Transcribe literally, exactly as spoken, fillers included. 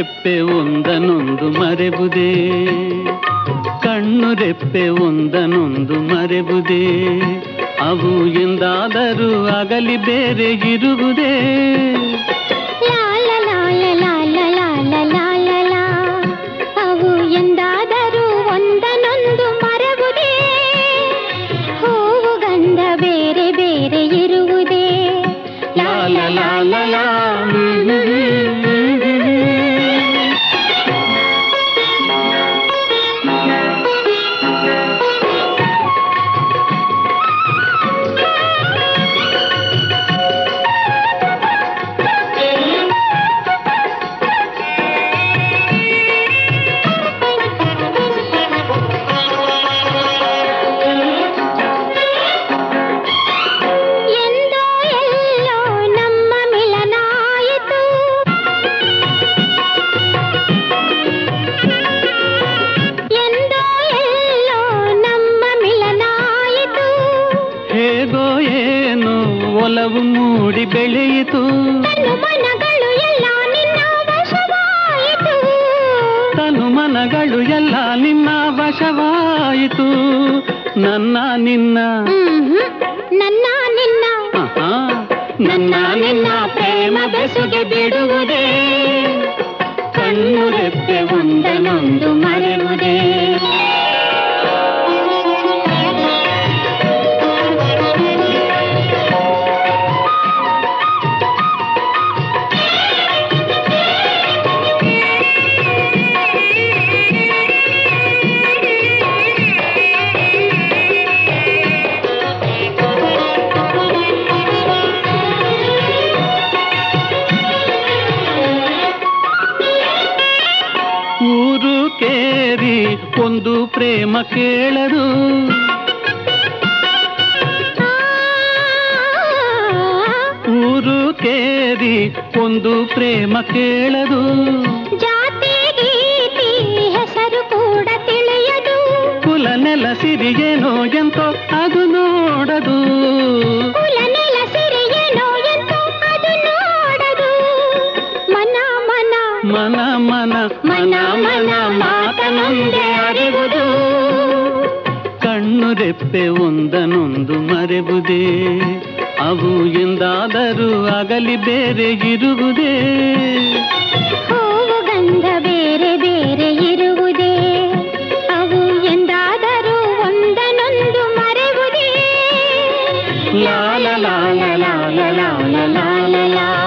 ರೆಪ್ಪೆ ಒಂದನೊಂದು ಮರೆಬುದೇ, ಕಣ್ಣು ರೆಪ್ಪೆ ಒಂದನೊಂದು ಮರೆಬುದೇ, ಅವು ಎಂದಾದರೂ ಅಗಲಿ ಬೇರೆ ಇರುವುದೇ. ಅವು ಎಂದಾದರೂ ಒಂದನೊಂದು ಮರೆಬುದೇ, ಹೂವು ಗಂಧ ಬೇರೆ ಬೇರೆ ಇರುವುದೇ. ಲಾಲ ಲಾಲ ಲಾ ಒಲವು ಮೂಡಿ ಬೆಳೆಯಿತು, ತನು ಮನಗಳು ಎಲ್ಲ ನಿನ್ನ ವಶವಾಯಿತು, ತನು ಮನಗಳು ಎಲ್ಲ ನಿನ್ನ ವಶವಾಯಿತು. ನನ್ನ ನಿನ್ನ ನನ್ನ ನಿನ್ನ ನನ್ನ ನಿನ್ನ ಪ್ರೇಮ ಬೆಸುಗೆ ಬಿಡುವುದೇ, ಕಣ್ಣು ರೆಪ್ಪೆ ಒಂದನೊಂದು ಮರೆಯುವುದೇ. ಊರು ಕೇರಿ ಒಂದು ಪ್ರೇಮ ಕೇಳರು, ಊರು ಕೇರಿ ಒಂದು ಪ್ರೇಮ ಕೇಳರು, ಜಾತಿ ಗೀತಿ ಹೆಸರು ಕೂಡ ತಿಳಿಯದು, ಕುಲ ನೆಲ ಸಿರಿಯೇನೋ ಎಂತೋ ಅದು ನೋಡದು, ಕುಲ ನೆಲ ಸಿರಿಯೇನೋ ಎಂತೋ ಅದು ನೋಡದು. ಮನ ಮನ ಮನ ಮನ ಮನ ಮನ ಮಾತನೊಂದೇ ಅರಿವುದು, ಕಣ್ಣು ರೆಪ್ಪೆ ಒಂದನೊಂದು ಮರೆಬುದೇ, ಅವು ಎಂದಾದರೂ ಅಗಲಿ ಬೇರೆ ಇರುವುದೇ. ಹೂವು ಗಂಧ ಬೇರೆ ಬೇರೆ ಇರುವುದೇ, ಅವು ಎಂದಾದರೂ ಒಂದನೊಂದು ಮರೆಯುವುದೇ. ಲಾಲ ಲಾಲ ಲಾಲ ಲಾಲ ಲಾಲ ಲಾಲ.